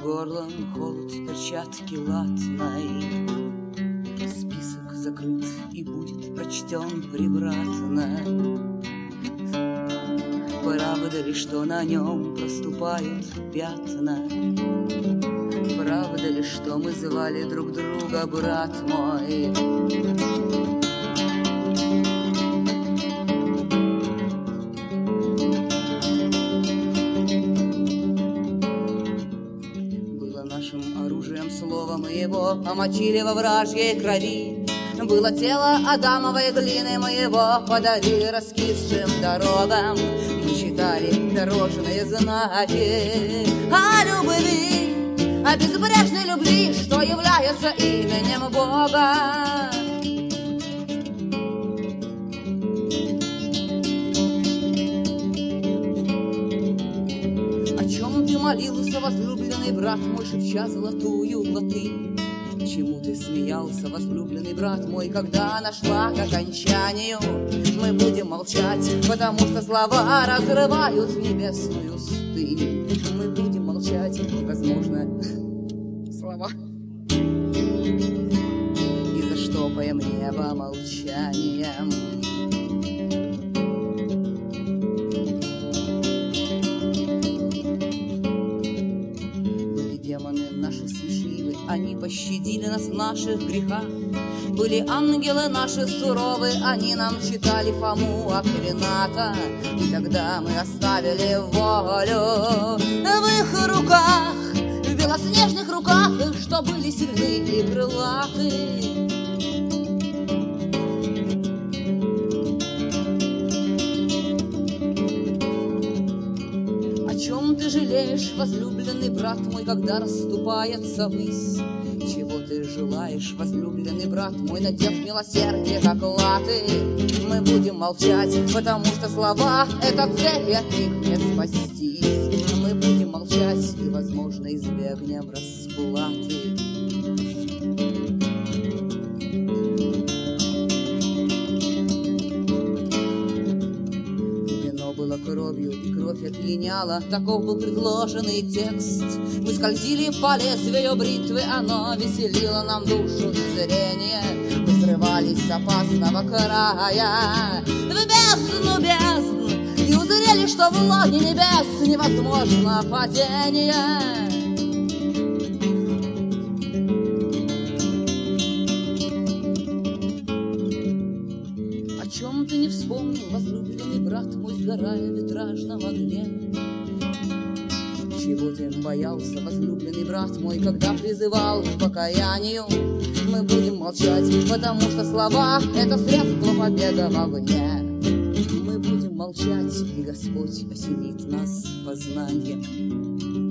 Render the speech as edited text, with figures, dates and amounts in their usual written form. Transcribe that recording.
горлом холод перчатки латной. Список закрыт и будет прочтен превратно. Правда ли, что на нем проступают пятна? Правда ли, что мы звали друг друга брат мой? Было нашим оружием слово, мы его помочили во вражьей крови. Было тело адамовой глины, мы его подарили раскисшим дорогам. Мы читали дорожные знаки о любви, о безбрежной любви, что является именем Бога. О чем ты молился, возлюбленный брат мой, шепча золотую латынь? Чему ты смеялся, возлюбленный брат мой, когда нашла к окончанию? Мы будем молчать, потому что слова разрывают небесную стынь. Мы будем молчать, возможно, слова, и заштопаем небо молчанием. Были демоны наши смешливы, они пощадили нас в наших грехах. Были ангелы наши суровы, они нам читали Фому Аквината. И тогда мы оставили волю в их руках, в белоснежных руках, что были сильны и крылаты. О чем ты жалеешь, возлюбленный брат мой, когда расступается высь? Чего ты желаешь, возлюбленный брат мой, надев милосердие, как латы? Мы будем молчать, потому что слова — это цель, и от них не спастись. Мы будем молчать и, возможно, избегнем расплаты. Было кровью, и кровь опьяняла, таков был предложенный текст. Мы скользили по лезвию бритвы, оно веселило нам душу и зрение. Мы срывались с опасного края в бездну бездн и узрели, что в лоне небес невозможно падение. О чем ты не вспомнил, возлюбленный брат мой, сгорая в витражном огне? Чего ты боялся, возлюбленный брат мой, когда призывал к покаянию? Мы будем молчать, потому что слова — это средство побега вовне. Мы будем молчать, и Господь осенит нас познанием.